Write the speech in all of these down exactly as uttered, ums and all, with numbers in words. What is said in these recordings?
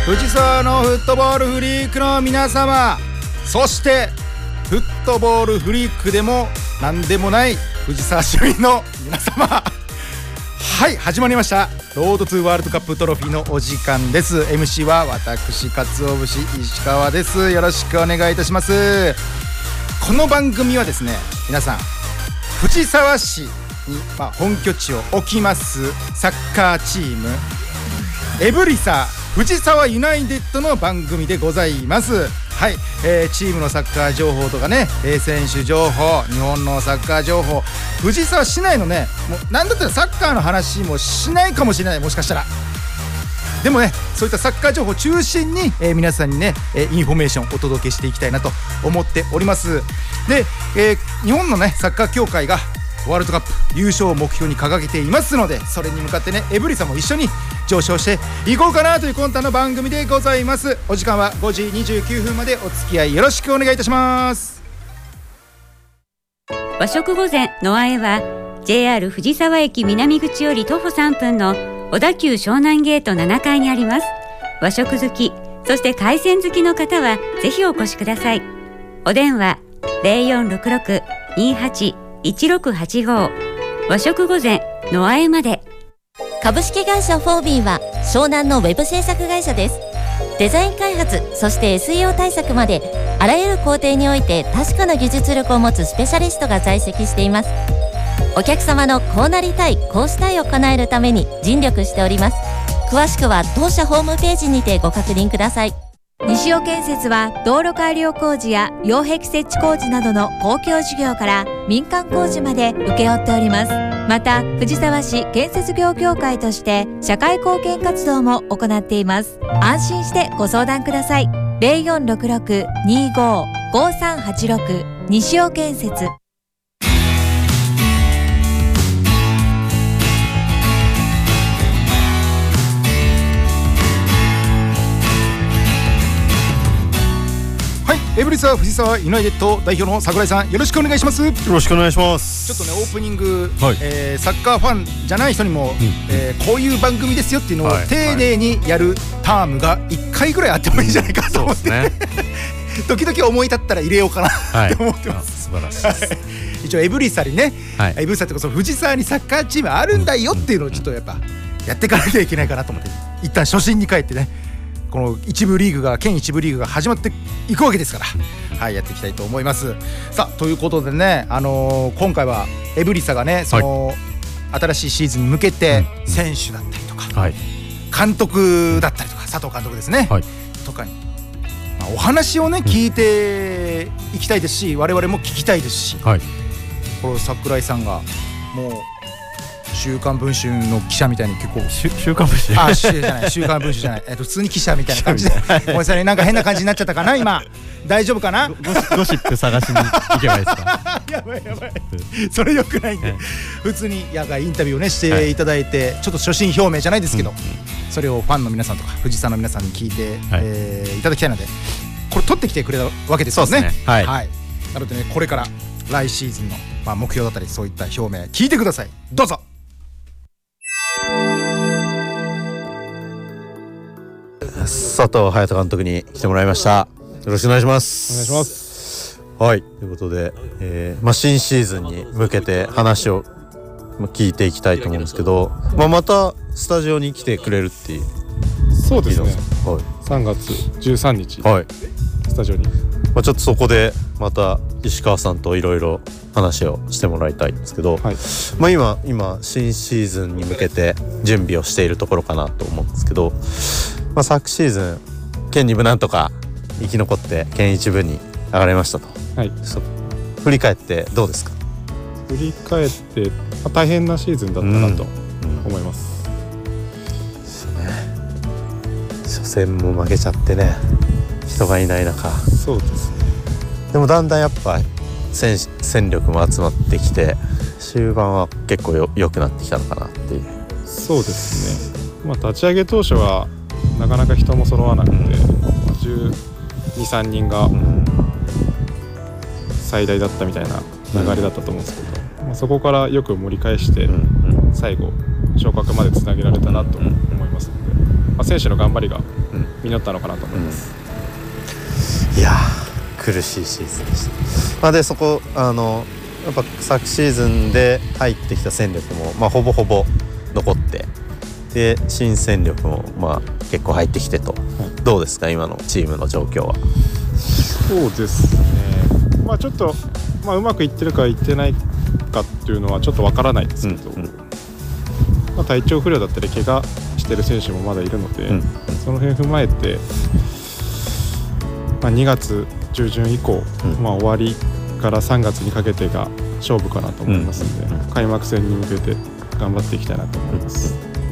藤沢のフットボールフリークの皆様、そしてフットボールフリークでも何でもない藤沢市民の皆様、はい、始まりましたロードトゥワールドカップトロフィーのお時間です。 エムシー は私鰹節石川です。よろしくお願いいたします。この番組はですね、皆さん藤沢市に、まあ、本拠地を置きますサッカーチームエブリサ藤沢ユナイテッドの番組でございます。はい、えー、チームのサッカー情報とかね、えー、選手情報、日本のサッカー情報、藤沢市内のね、もう何だったらサッカーの話もしないかもしれない、もしかしたら。でもね、そういったサッカー情報を中心に、えー、皆さんにね、えー、インフォメーションをお届けしていきたいなと思っております。で、えー、日本のねサッカー協会がワールドカップ優勝を目標に掲げていますので、それに向かってね、エブリさんも一緒に上昇していこうかなという魂胆の番組でございます。お時間はごじにじゅうきゅうふんまでお付き合いよろしくお願いいたします。 和食御膳ノアエは ジェイアール 藤沢駅南口より徒歩さんぷんの小田急湘南ゲートななかいにあります。和食好き、そして海鮮好きの方はぜひお越しください。お電話 ゼロよんろくろく にはち いちろくはちご 和食御膳ノアエまで。 株式会社フォービーは湘南のウェブ制作会社です。デザイン開発、そして エスイーオー 対策まであらゆる工程において確かな技術力を持つスペシャリストが在籍しています。お客様のこうなりたい、こうしたいを叶えるために尽力しております。詳しくは当社ホームページにてご確認ください。 西尾建設は道路改良工事や擁壁設置工事などの公共事業から民間工事まで請け負っております。また藤沢市建設業協会として社会貢献活動も行っています。安心してご相談ください。ゼロよんろくろく にご ごさんはちろく 西尾建設。 エブリサ藤沢ユナイテッド代表の櫻井さん、よろしくお願いします。よろしくお願いします。 ちょっとね、オープニング、はい、えー、サッカーファンじゃない人にも、うん、えー、こういう番組ですよっていうのを丁寧にやるタームがいっかいぐらいあってもいいんじゃないかと思って、うん、ね、時々思い立ったら入れようかなって思ってます。 素晴らしいです。 一応エブリサにね、はい、エブリサってこそ藤沢にサッカーチームあるんだよっていうのをちょっとやっぱやっていかなきゃいけないかなと思って、一旦初心に帰ってね、この一部リーグが県一部リーグが始まっていくわけですから、はい、やっていきたいと思います。さあ、ということでね、あのー、今回はエブリサがね、その、はい、新しいシーズンに向けて選手だったりとか、はい、監督だったりとか、佐藤監督ですね、はい、とかに、まあ、お話をね聞いていきたいですし、我々も聞きたいですし、はい、これ櫻井さんがもう週刊文春の記者みたいに結構週刊文春あ週じゃない週刊文春じゃない、えっと普通に記者みたいな感じでごめんなさいね、なんか変な感じになっちゃったかな今。大丈夫かな。ゴシップ探しに行けばいいですか。 やばいやばい、それ良くないんで、はい、普通に野外インタビューをねしていただいて、はい、ちょっと初心表明じゃないですけど、うん、それをファンの皆さんとか藤沢の皆さんに聞いて、はい、えー、いただきたいので、これ取ってきてくれたわけですよね。そうですね、はい、はい、なのでね、これから来シーズンの、まあ、目標だったりそういった表明聞いてください。どうぞ。 佐藤隼人監督に来てもらいました。よろしくお願いします。 お願いします。 はい、ということで、えーまあ、新シーズンに向けて話を聞いていきたいと思うんですけど、まあ、またスタジオに来てくれるっていう。 そうですね、はい、さんがつじゅうさんにち、はい、スタジオに、 まあ、ちょっとそこでまた石川さんといろいろ話をしてもらいたいんですけど、はい、まあ、今今新シーズンに向けて準備をしているところかなと思うんですけど、まあ、昨シーズン県に部なんとか生き残って県一部に上がれましたと、はい、振り返ってどうですか。 振り返って、まあ、大変なシーズンだったなと思います、 うんうん、そうね、初戦も負けちゃってね、人がいない中。 そうですね。 でもだんだんやっぱ 戦, 戦力も集まってきて、終盤は結構よ良くなってきたのかなっていう。 そうですね、まあ、立ち上げ当初はなかなか人も揃わなくて、うん、じゅうに、さんにんが最大だったみたいな流れだったと思うんですけど、うん、まあ、そこからよく盛り返して、うん、最後昇格までつなげられたなと思いますので、まあ、選手の頑張りが実ったのかなと思います、 うん、いや苦しいシーズンでした、まあ、でそこあのやっぱ昨シーズンで入ってきた戦力も、まあ、ほぼほぼ残ってで新戦力もまあ結構入ってきてと、はい、どうですか今のチームの状況は。 そうですね、まあ、ちょっと、まあ、うまくいってるかいってないかっていうのはちょっとわからないですけど、うんうんまあ、体調不良だったり怪我してる選手もまだいるので、うん、その辺踏まえて、まあ、にがつ中旬以降、うんまあ、終わりからさんがつにかけてが勝負かなと思いますので、うんうん、開幕戦に向けて頑張っていきたいなと思います、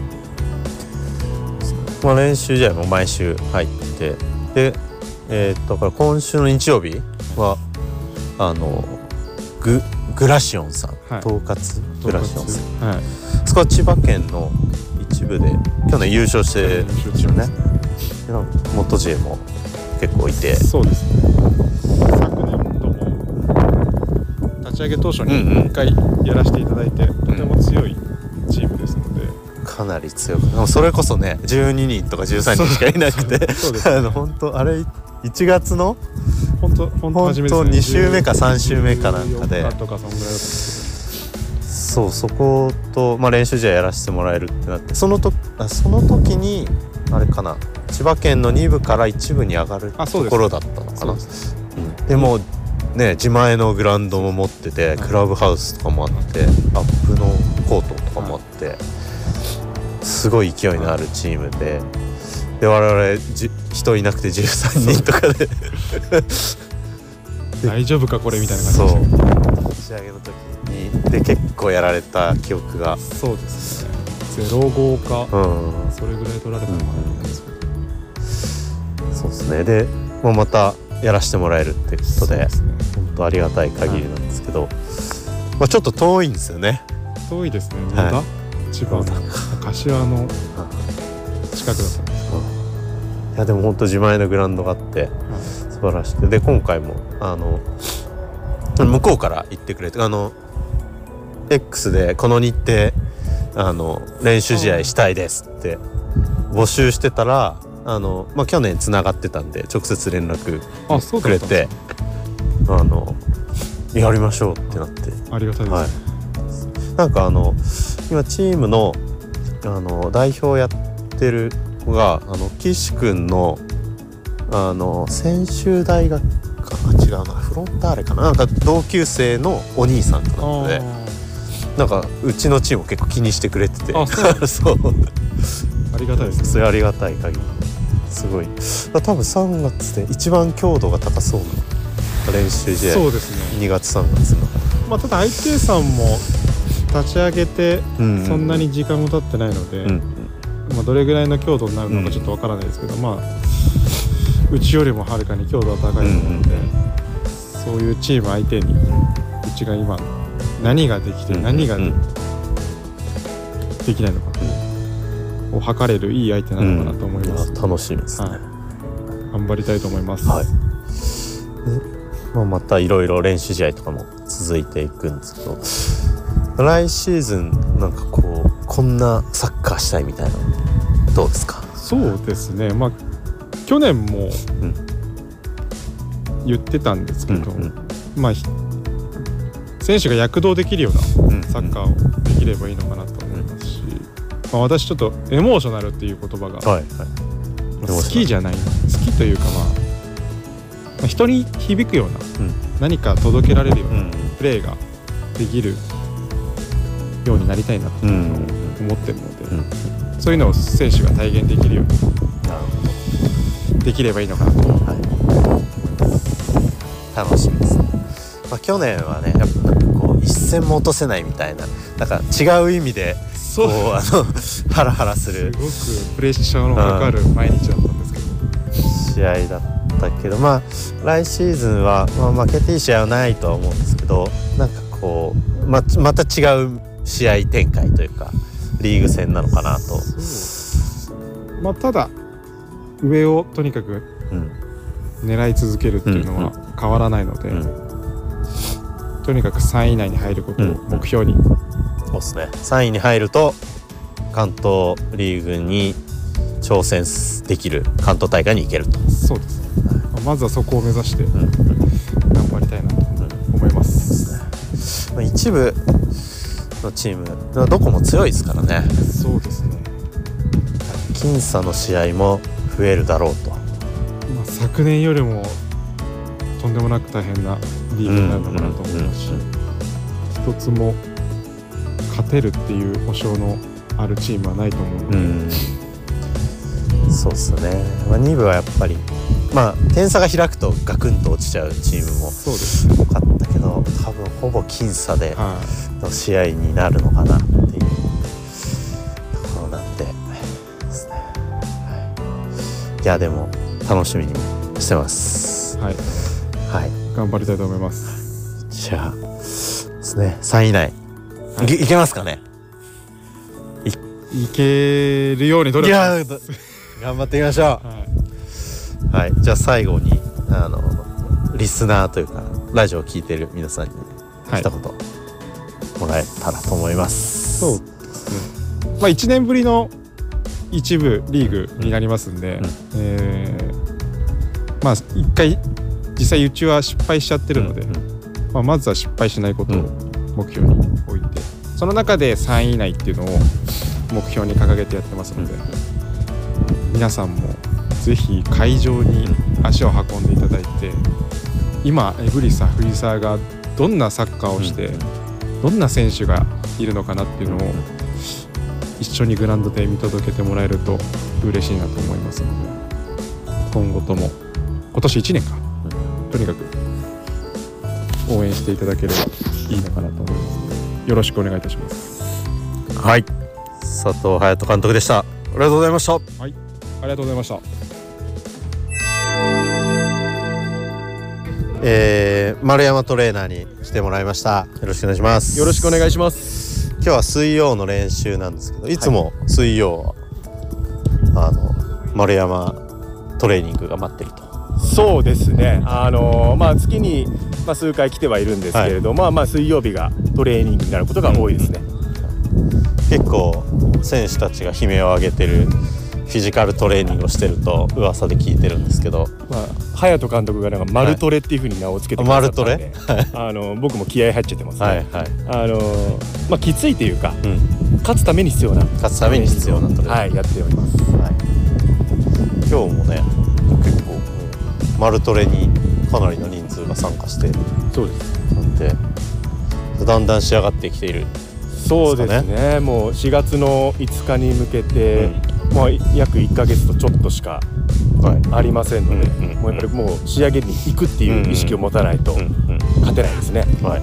うんまあ、練習試合も毎週入ってで、えー、だから今週の日曜日はあの グ, グラシオンさん、はい、統括グラシオンさん、はい、そこは千葉県の一部で去年優勝してるんですよね。元 J も結構いてそうですね昨年度も立ち上げ当初にいっかいやらせていただいて、うんうん、とても強いチームですので、 うん、かなり強くでもそれこそねじゅうににんとかじゅうさんにんしかいなくてそうです、ね、あの本当あれいちがつの本当本当初めですね、 に週目かさん週目かなんかでとかそんぐらいだったんですけどそうそこと、まあ、練習試合やらせてもらえるってなってそのとあその時にあれかな千葉県のに部からいち部に上がるところだったのかな。 で, で, でもね自前のグラウンドも持ってて、はい、クラブハウスとかもあってアップのコートとかもあって、はい、すごい勢いのあるチームでで我々じ人いなくてじゅうさんにんとかで大丈夫かこれみたいな感じでしたそう打ち上げの時にで結構やられた記憶がそうですねゼロごか、うん、それぐらい取られたのかなと思うんですけど、 うん、そうですねでもうまたやらせてもらえるってことで、ね、本当ありがたい限りなんですけど、はいまあ、ちょっと遠いんですよね遠いですね野田、はい、千葉の柏の近くだったんですか、 うん、いやでも本当自前のグラウンドがあって、はい、素晴らしくで今回もあの向こうから行ってくれてあの X でこの日程あの練習試合したいですって募集してたらあの、まあ、去年つながってたんで直接連絡くれて あ, あのやりましょうってなってありがたいです、はい、 なんかあの今チーム の, あの代表やってる子があの岸君のあの専修大学かな違うなフロンターレかななんか同級生のお兄さんとかなのでなんかうちのチームを結構気にしてくれててあそうそうありがたいですねそれありがたい限りすごい多分さんがつで一番強度が高そうな練習試合そうですねにがつさんがつの、 まあ、ただ アイティー さんも立ち上げてそんなに時間も経ってないので、うんうんまあ、どれぐらいの強度になるのかちょっとわからないですけど、うん、まあうちよりもはるかに強度は高いと思うので、うんうん、そういうチーム相手にうちが今何ができて何ができないのかを測れるいい相手なのかなと思います、 うん、楽しみですね、はい、 頑張りたいと思います、 はいまあ、またいろいろ練習試合とかも続いていくんですけど来シーズンなんかこうこんなサッカーしたいみたいなどうですか？ そうですねまあ去年も言ってたんですけど、うんうん、まあ選手が躍動できるようなサッカーをできればいいのかなと思いますし、うんうんまあ、私ちょっとエモーショナルっていう言葉が、はいはいまあ、好きじゃない好きというか、まあ、まあ人に響くような、うん、何か届けられるようなプレーができるようになりたいなと思ってるので、うんうん、そういうのを選手が体現できるようにできればいいのかなと、はい、 楽しみですね、まあ、去年はねやっぱこう一戦も落とせないみたいななんか違う意味でこうあのハラハラするすごくプレッシャーのかかる毎日だったんですけど、 試合だったけどまあ来シーズンは、まあ、負けていい試合はないとは思うんですけどなんかこう ま, また違う試合展開というかリーグ戦なのかなと、 まあ、ただ上をとにかく狙い続けるっていうのは変わらないので、うんうん、とにかくさんい以内に入ることを目標に、うん、 そうですねさんいに入ると関東リーグに挑戦できる関東大会に行けると。 そうですね、まずはそこを目指して頑張りたいなと思います、 うん、まあ、一部のチームどこも強いですからね。 そうですね、 僅差の試合も増えるだろうと、 まあ、昨年よりもとんでもなく大変なリーグになるのかなと思いますし、一つも勝てるっていう保証のあるチームはないと思うので、 うん、そうっすね、まあ、に部はやっぱりまあ点差が開くとガクンと落ちちゃうチームもそうですね、 多かったけど多分ほぼ僅差での試合になるのかなっていうところなんでですね、はい、いやでも楽しみにしてます。 はい、 はい、 頑張りたいと思います。 じゃあですね、さんい以内、はい、い, いけますかね。 い, いけるように努力します。いや頑張っていきましょう。はい、はい、じゃあ最後にあのリスナーというかラジオを聞いてる皆さんに一言もらえたらと思います。 はい、そうですね、まあ、いちねんぶりの一部リーグになりますんで、うん、えー、まあ一回実際うちは失敗しちゃってるので、うんうん、まあ、まずは失敗しないことを目標に置いて、うん、その中でさんい以内っていうのを目標に掲げてやってますので、うん、皆さんもぜひ会場に足を運んでいただいて、今エブリサ藤沢がどんなサッカーをして、うん、どんな選手がいるのかなっていうのを一緒にグラウンドで見届けてもらえると嬉しいなと思いますので、今後とも今年いちねんか、とにかく応援していただければいいのかなと思いますので、よろしくお願いいたします。 はい、佐藤隼人監督でした。ありがとうございました。はい、 ありがとうございました。 えー、丸山トレーナーに来てもらいました。よろしくお願いします。 よろしくお願いします。 今日は水曜の練習なんですけど、いつも水曜は、はい、あの丸山トレーニングが待ってると。 そうですね、あのーまあ、月に、まあ、数回来てはいるんですけれど、はい、まあまあ水曜日がトレーニングになることが多いですね、 うん、結構選手たちが悲鳴を上げてるフィジカルトレーニングをしてると噂で聞いてるんですけど、 まあ、隼人監督がなんかマルトレっていう風に名を付けてくださったんで、はい、あの僕も気合入っちゃってますね、はいはい、あのーまあ、きついというか、うん、勝つために必要な勝つために必要なトレーニング、 はい、やっております、はい、 今日もね結構マルトレにかなりの人数が参加して、 そうですなんでだんだん仕上がってきている、 そうですね、もうしがつのいつかに向けて、うん、まあ、約いっかげつとちょっとしかありませんので、はい、もうやっぱりもう仕上げに行くっていう意識を持たないと勝てないですね、はい、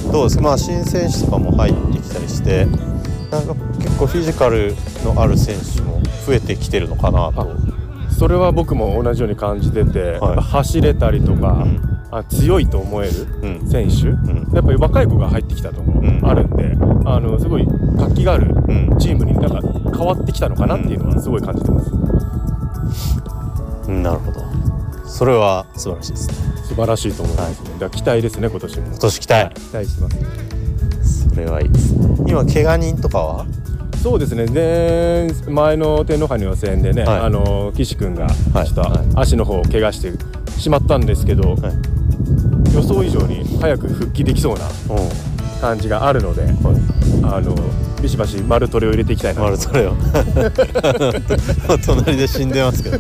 どうですか、まあ、新選手とかも入ってきたりして、なんか結構フィジカルのある選手も増えてきてるのかなと。 それは僕も同じように感じてて、はい、走れたりとか、うん、あ強いと思える選手、うん、やっぱり若い子が入ってきたところあるんで、うん、あのすごい活気があるチームになんか変わってきたのかなっていうのはすごい感じてます、 うん、なるほど、それは素晴らしいですね。 素晴らしいと思いますね、はい、だから期待ですね、今年も今年期待、はい、 期待してます。 それはいいですね。今怪我人とかはそうですね、で前の天皇杯の予選でね、はい、あの岸君がちょっと足の方を怪我してしまったんですけど、はい、予想以上に早く復帰できそうな感じがあるので、はい、あのビシバシマルトレを入れていきたいなと。 マルトレを隣で死んでますけど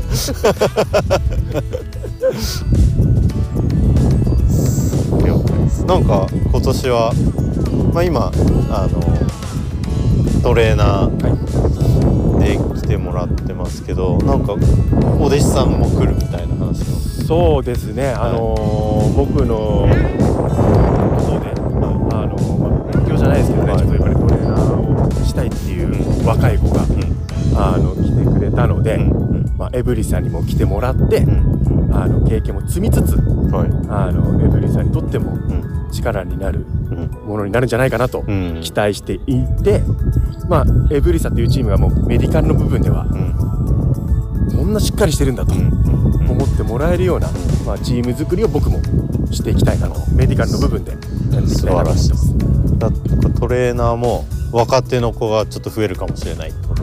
なんか今年は、まあ、今あのトレーナーで来てもらってますけど、なんかお弟子さんも来るみたいな話を。 そうですね、あのー、僕のことで、あのーまあ、勉強じゃないですけどね、はい、ちょっとやっぱりトレーナーをしたいっていう若い子が、うん、あの来てくれたので、うんまあ、エブリさんにも来てもらって、うん、あの経験も積みつつ、はい、あのエブリさんにとっても力になるものになるんじゃないかなと期待していて、まあ、エブリサというチームがもうメディカルの部分では、うん、こんなしっかりしてるんだと思ってもらえるような、まあ、チーム作りを僕もしていきたいなと、メディカルの部分でやっていきたいなと思ってます。 だトレーナーも若手の子がちょっと増えるかもしれないってこと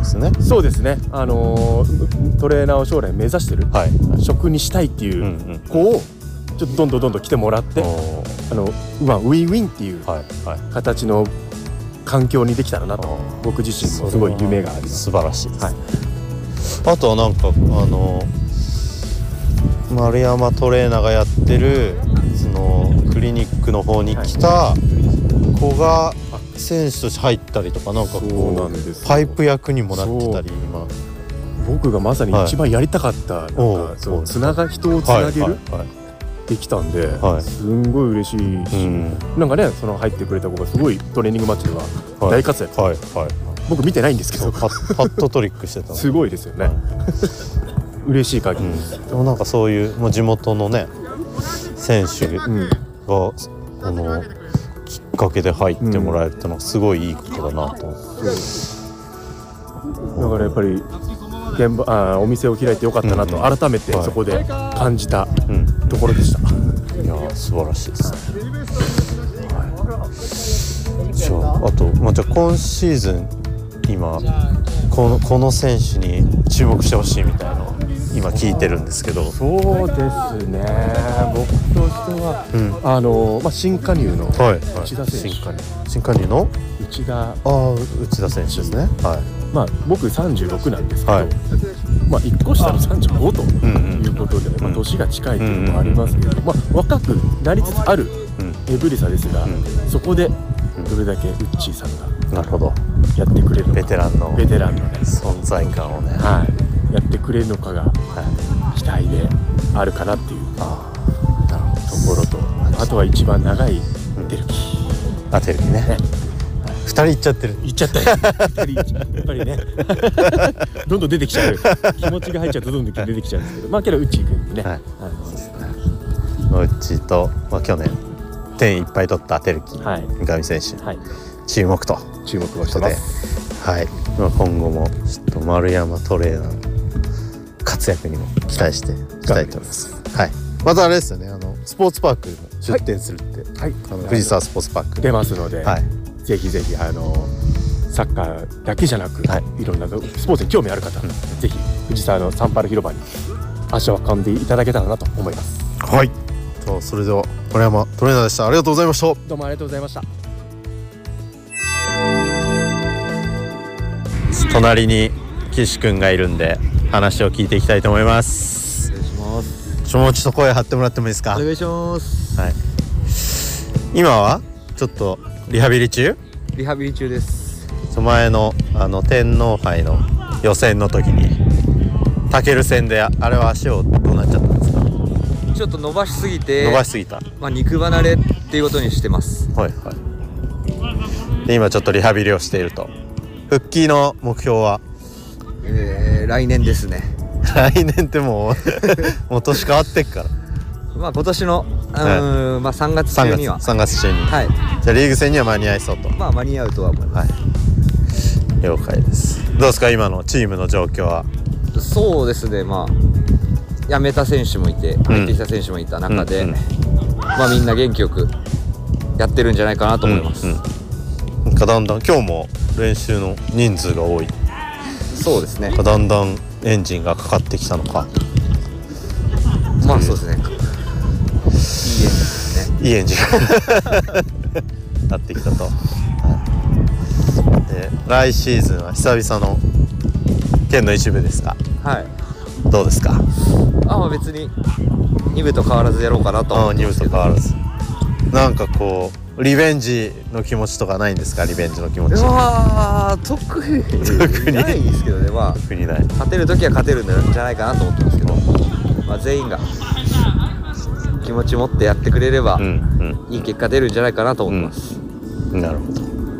ですね。 そうですね、あのー、トレーナーを将来目指してる、はい、職にしたいっていう子をちょっとどんどんどんどん来てもらって、あの、まあ、ウィンウィンっていう形の環境にできたらなと、僕自身もすごい夢があります。 素晴らしいです、はい、あとはなんかあの丸山トレーナーがやってるそのクリニックの方に来た子が選手として入ったりとか、なんかこうパイプ役にもなってたり、今僕がまさに一番やりたかった、はい、なんかそうつなが人をつなげる、はいはいはい、できたんで、はい、すんごい嬉しいし、うん、なんかね、その入ってくれた子がすごいトレーニングマッチでは大活躍、はいはいはい、僕見てないんですけどパッ、パットトリックしてたすごいですよね、はい、嬉しい限りです、 うん、でもなんかそういうもう地元のね選手が、うん、このきっかけで入ってもらえるってのはすごいいいことだなと思って、 うん、だからやっぱり現場あお店を開いてよかったなと改めてそこで感じたところでした、 うん、いや素晴らしいですね、はい、じゃああと、まあ、じゃあ今シーズン今この、この選手に注目してほしいみたいなのを今聞いてるんですけど。 そうですね、僕としては、うん、あのまあ、新加入の内田選手、 はいはい、新加入の内田あ内田選手ですね、はい、 まあ、僕さんじゅうろくなんですけど、はい、まあ、いっこ下のさんじゅうごということで、うんうん、まあ、年が近いというのもありますけど、うんうん、まあ、若くなりつつあるエブリサですが、うん、そこでどれだけウッチーさんがなるほどやってくれるのか、 ベテランのベテランの、ね、 存在感をね、 はい、やってくれるのかが期待であるかなっていうところと、あとは一番長いテルキ、 うん、あテルキね、ね、ふたりいっちゃってるいっちゃったよふたりやっぱりねどんどん出てきちゃう気持ちが入っちゃうとどんどん出てきちゃうんですけど、まあけどウッチー君にね、はい、あのそうですね、 ウッチーと、まあ、去年点いっぱい取ったテルキ、はい、三上選手、はい、注目と注目をしてます、 はい、まあ、今後もちょっと丸山トレーナーの活躍にも期待していきたいと思います、はい、またあれですよね、あのスポーツパークにも出店するって、はい、あの藤沢スポーツパーク出ますので、はい、ぜひぜひあのサッカーだけじゃなく、はい、いろんなスポーツに興味ある方、うん、ぜひ藤沢のサンパル広場に足を運んでいただけたらなと思います。 はい、とそれでは丸山トレーナーでした。ありがとうございました。 どうもありがとうございました。 隣に岸くんがいるんで話を聞いていきたいと思います。 お願いします。 ちょもうちょっと声張ってもらってもいいですか。 お願いします、 はい、今はちょっとリハビリ中リハビリ中です。 前のあの天皇杯の予選の時にタケル戦であれは足をどうなっちゃったんですか。 ちょっと伸ばしすぎて伸ばしすぎた、 まあ、肉離れっていうことにしてます。 はいはい。で今ちょっとリハビリをしていると。復帰の目標は、 えー、来年ですね。 来年ってもうもう年変わってっからまあ今年の、はい、まあ、さんがつ中にはさんがつ中に、 はい、 じゃあリーグ戦には間に合いそうと。 まあ間に合うとは思います、はい、 了解です。どうですか今のチームの状況は。 そうですね、まあ辞めた選手もいて入ってきた選手もいた中で、うんうんうん、まあみんな元気よくやってるんじゃないかなと思います、うんうん、 なんかだんだん今日も練習の人数が多い。 そうですね、 だんだんエンジンがかかってきたのか。 まあそうですね、いいエンジンですね。 いいエンジンなってきたと、はい、で来シーズンは久々の県の一部ですが、 はい、 どうですか。 あ、まあ別にに部と変わらずやろうかなと思うんですけど。 に部と変わらずなんかこうリベンジの気持ちとかないんですか。リベンジの気持ち。 あ特に特にないんですけどね。まあ特にない。 勝てるときは勝てるんじゃないかなと思ってますけど、まあ、全員が気持ち持ってやってくれれば、うんうん、いい結果出るんじゃないかなと思ってます、 うん、なるほ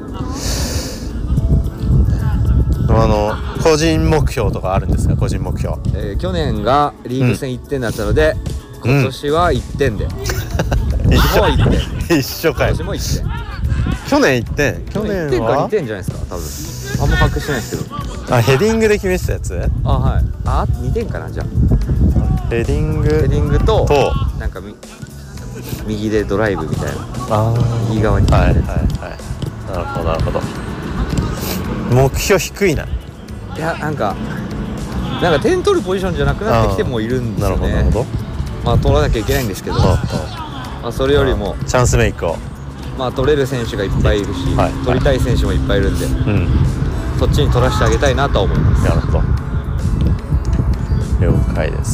ど。あの個人目標とかあるんですか。個人目標、 えー、去年がリーグ戦いってんだったので、うん、今年はいってんで、うん、一緒いってん一緒かよ。 今年もいってん。 去年いってん去年はいってんかにてんじゃないですか多分。あんま把握してないですけど。 あ、ヘディングで決めてたやつ。 あ、はい。あ、にてんかな。じゃあヘディングヘディングととなんかみ右でドライブみたいな。 あ右側に。 はいはいはい。なるほどなるほど。目標低いな。 いやなんかなんか点取るポジションじゃなくなってきてもいるんですよね。 なるほどなるほど。 まあ取らなきゃいけないんですけど、まあ、それよりもチャンスメイクをまあ取れる選手がいっぱいいるし、 はい、 取りたい選手もいっぱいいるんで、 うん、 そっちに取らせてあげたいなとは思います。 なるほど、了解です。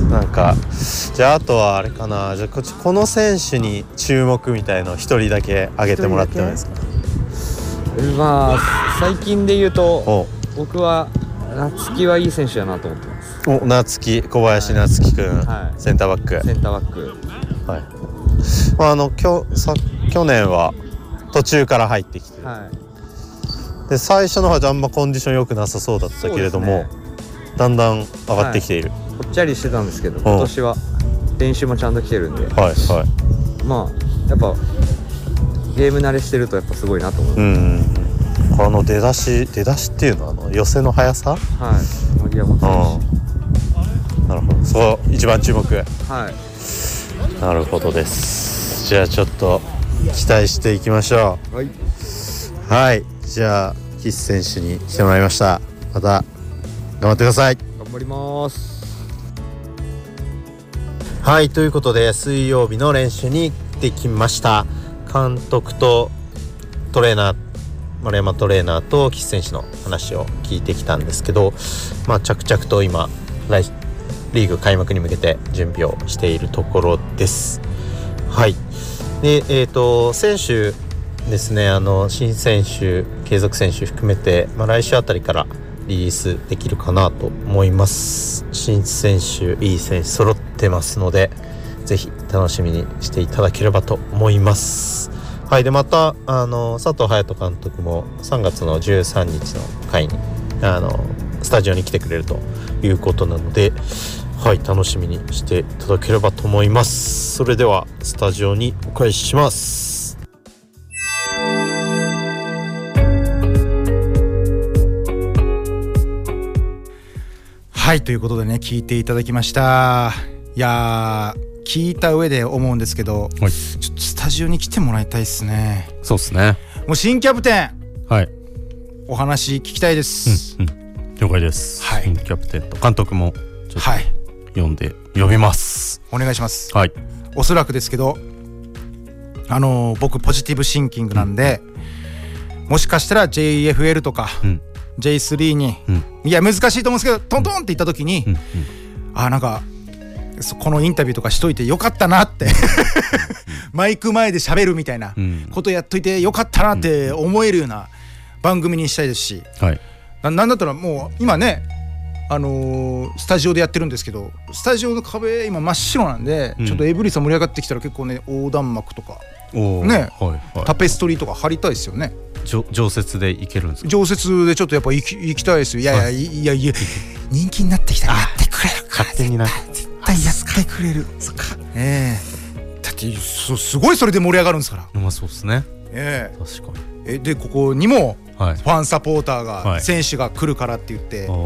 なんかじゃああとはあれかな、じゃあこっちこの選手に注目みたいのを一人だけ挙げてもらってもいいですか。 まあ最近で言うと僕は夏希はいい選手だなと思ってます。 お夏希小林夏希くん、はい、センターバックセンターバックはい、まあ、あのきょさ去年は途中から入ってきて、はい、で最初の方はあんまコンディション良くなさそうだったけれども、ね、だんだん上がってきている、はい、 ぽっちゃりしてたんですけど今年は練習もちゃんと来てるんで、はいはい、まあやっぱゲーム慣れしてるとやっぱすごいなと思う。うんうん、あの出だし出だしっていうのはあの寄せの速さ、 はい森山選手、なるほど、そう一番注目、 はい、 なるほどです。じゃあちょっと期待していきましょう。はい、はい、じゃあ岸選手に来てもらいました。また頑張ってください。 頑張ります。 はい、ということで水曜日の練習に行ってきました。監督とトレーナー丸山トレーナーと岸選手の話を聞いてきたんですけど、まあ、着々と今来リーグ開幕に向けて準備をしているところです。はい。で、えーと、選手ですね、あの新選手継続選手含めて、まあ、来週あたりからリリースできるかなと思います。新選手いい選手揃ってますのでぜひ楽しみにしていただければと思います。はい、でまたあの佐藤隼人監督もさんがつのじゅうさんにちの回にあのスタジオに来てくれるということなので、はい、楽しみにしていただければと思います。それではスタジオにお返しします。 はい、ということでね聞いていただきました。いやー聞いた上で思うんですけど、はい、ちょっとスタジオに来てもらいたいですね。 そうですね。 もう新キャプテン、 はい、 お話聞きたいです。 うんうん、了解です、 はい、 新キャプテンと監督もちょっと呼んで、はい、呼びます。 お願いします。 はい、 おそらくですけどあのー、僕ポジティブシンキングなんで、うん、もしかしたら ジェイエフエル とか、うん、ジェイスリー に、うん、いや難しいと思うんですけどトントンって言った時に、うんうん、あなんかこのインタビューとかしといてよかったなってマイク前で喋るみたいなことやっといてよかったなって思えるような番組にしたいですし、はい、な, なんだったらもう今ね、あのー、スタジオでやってるんですけどスタジオの壁今真っ白なんで、うん、ちょっとエブリさん盛り上がってきたら結構ね横断幕とかね、はいはい、タペストリーとか貼りたいですよね。 常設でいけるんですか。 常設でちょっとやっぱ行 き, 行きたいですよ。いやいやいやいや人気になってきたらやってくれるから勝手にな絶対やってくれる。そっか、えー、だってすごいそれで盛り上がるんですから。 まあそうですね、 えー、 確かに。 えでここにもファンサポーターが選手が来るからって言って、はい、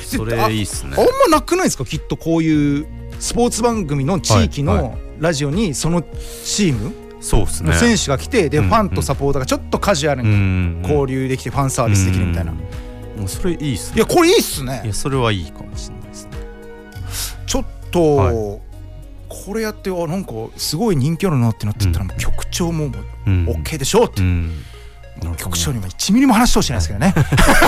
それいいっすね。 あ, あんまなくないですか。きっとこういうスポーツ番組の地域のラジオにそのチームの選手が来て、でファンとサポーターがちょっとカジュアルに交流できてファンサービスできるみたいな。 もうそれいいっすね。 いやこれいいっすね。 いやそれはいいかもしれないですね。 ちょっと、はい、これやってあなんかすごい人気あるなってなってったら、うん、局長も OK でしょって、うんうん、局長にはいちミリも話してほしいんですけどね。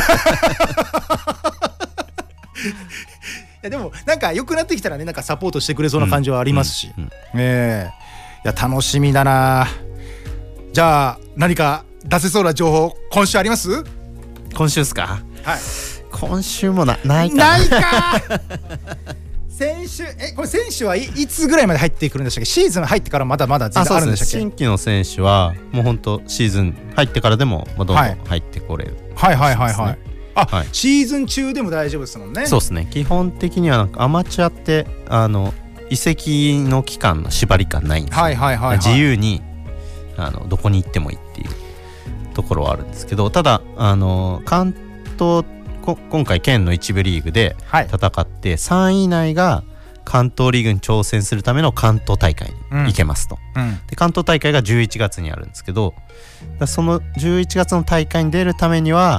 いやでもなんか良くなってきたらねなんかサポートしてくれそうな感じはありますし、うんうんうん、えー、いや楽しみだな。じゃあ何か出せそうな情報今週あります？ 今週ですか。 はい、 今週も な, ないかなないか選手えこれ選手はい、いつぐらいまで入ってくるんでしたっけ。シーズン入ってからまだまだ全然あるんでしたっけ。 新規の選手はもう本当シーズン入ってからでもどんどん入ってこれる、 はい、はいはいはいはい。あ、はい、シーズン中でも大丈夫ですもんね。 そうですね。基本的にはなんかアマチュアってあの移籍の期間の縛り感ないんですよ、 はいはいはいはい、 自由にあのどこに行ってもいいっていうところはあるんですけど、ただあの関東今回県の一部リーグで戦って、はい、さんい以内が関東リーグに挑戦するための関東大会に行けますと、うんうん、で関東大会がじゅういちがつにあるんですけど、だそのじゅういちがつの大会に出るためには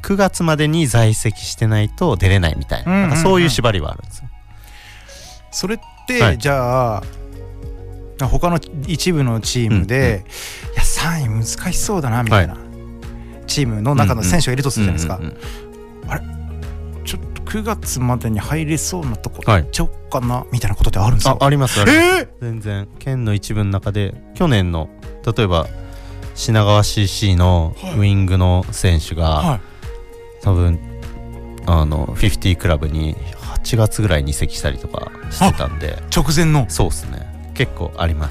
くがつまでに在籍してないと出れないみたいな、なんかそういう縛りはあるんですよ。 それって、 はい、 じゃあ他の一部のチームで、うんうん、いやさんい難しそうだなみたいな、はい、チームの中の選手がいるとするじゃないですか、うんうんうん、あれちょっとくがつまでに入れそうなとこ行っちゃおうかな、はい、みたいなことってあるんですか？ あ, ありますあります、 えー、 全然県の一部の中で去年の例えば品川 シーシー のウイングの選手が、はい、多分あのフィフティクラブにはちがつぐらいに移籍したりとかしてたんで。 直前の。 そうですね、結構あります。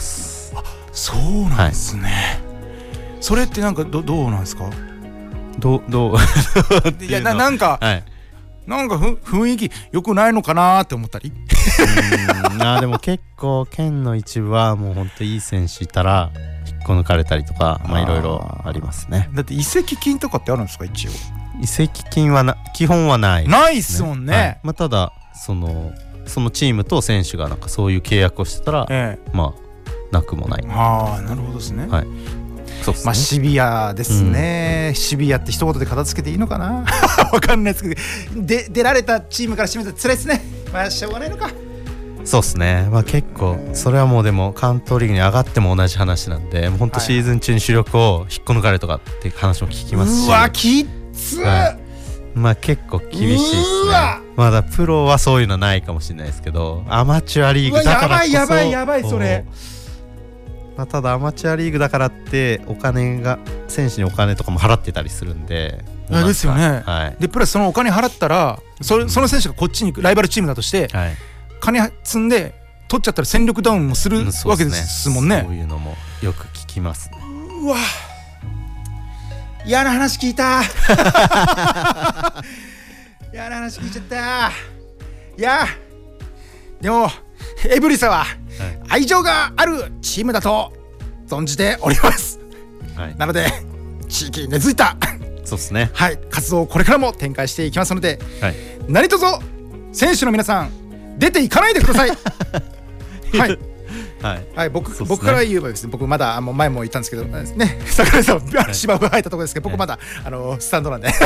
あ、そうなんですね、はい、それってなんか ど, どうなんですか？ どどういや な, なんか、はい、なんかふ雰囲気良くないのかなって思ったりうんあでも結構県の一部はもうほんといい選手いたら引っこ抜かれたりとか、まあいろいろありますね。 だって移籍金とかってあるんですか？一応移籍金はな基本はない、ね、 ないっすもんね、はい、 まあ、ただそのそのチームと選手がなんかそういう契約をしてたら、ええ、まあなくもない。 ああ、なるほどですね。 はい、そうっすね。 まあシビアですね、うん、シビアって一言で片付けていいのかなわかんないですけど、で出られたチームからしてみたら辛いですね。まあしょうがないのか。 そうっすね、まあ結構それはもうでも関東リーグに上がっても同じ話なんで、もうほんとシーズン中に主力を引っこ抜かれとかっていう話も聞きますし、 うわきっつ、はい、 まあ結構厳しいっすね。まだプロはそういうのないかもしれないですけど、アマチュアリーグだからこそ、 やばいやばいやばいそれ。 まあ、ただアマチュアリーグだからってお金が選手にお金とかも払ってたりするんで、 あですよね、 はい、 でプラスそのお金払ったら そ, その選手がこっちに行くライバルチームだとして、はい、金積んで取っちゃったら戦力ダウンもするわけですもんね。 そういうのもよく聞きますね。 うわ嫌な話聞いた嫌な話聞いちゃった。いやでもエブリサは愛情があるチームだと存じております、はい、なので地域に根付いたそうですね、 はい、活動をこれからも展開していきますので、はい、何卒選手の皆さん出ていかないでくださいはいはいはい、僕, ね、僕から言えばですね、僕まだあの前も言ったんですけどね、桜井さん芝生が入ったところですけど、僕まだあのスタンドなんで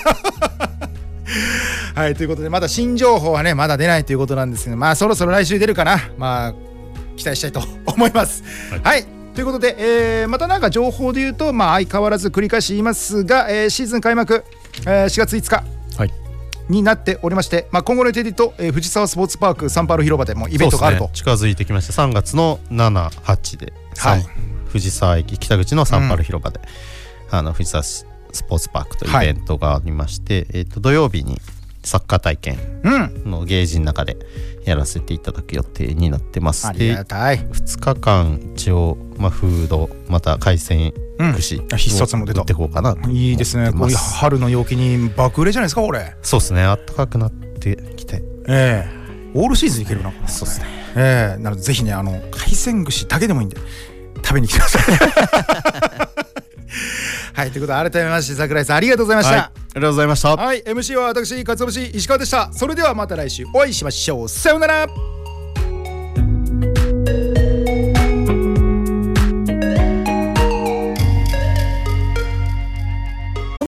はい、ということでまだ新情報はねまだ出ないということなんですけど、まあそろそろ来週出るかな、まあ期待したいと思います。はい、はい、ということで、えー、またなんか情報で言うと、まあ相変わらず繰り返し言いますが、えー、シーズン開幕、えー、しがついつかになっておりまして、まあ、今後の予定で言うと、えー、藤沢スポーツパークサンパウロ広場でもイベントがあると、ね、 近づいてきました。さんがつのしち、はちで、はい、藤沢駅北口のサンパウロ広場で、うん、あの藤沢スポーツパークというイベントがありまして、はい、えー、と土曜日にサッカー体験のゲージの中でやらせていただく予定になってます。 ありがたい。 ふつかかん一応、まあ、フードまた海鮮串、うん、 必殺も出た。 売ってこうかなと。 いいですね。こういう春の陽気に爆売れじゃないですかこれ。 そうですね、暖かくなってきて、 ええー、オールシーズンいけるな。そうですね、ええー、なのでぜひね、あの海鮮串だけでもいいんで食べに来てくださいはい、ということで改めまして櫻井さんありがとうございました。 はい、ありがとうございました。 はい、エムシー は私、かつお節石川でした。それではまた来週お会いしましょう。さようなら。